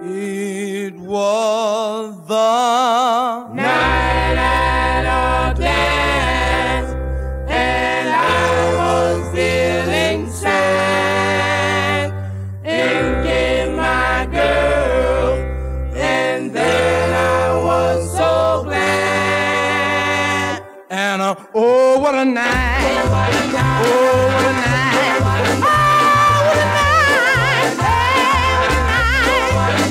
It was the night at a dance, and I was feeling sad. In came my girl, and then I was so glad. And oh, what a night! Oh, what a night! Oh, what a night! Oh, what a night!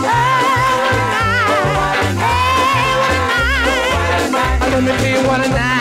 Let me tell you what a night.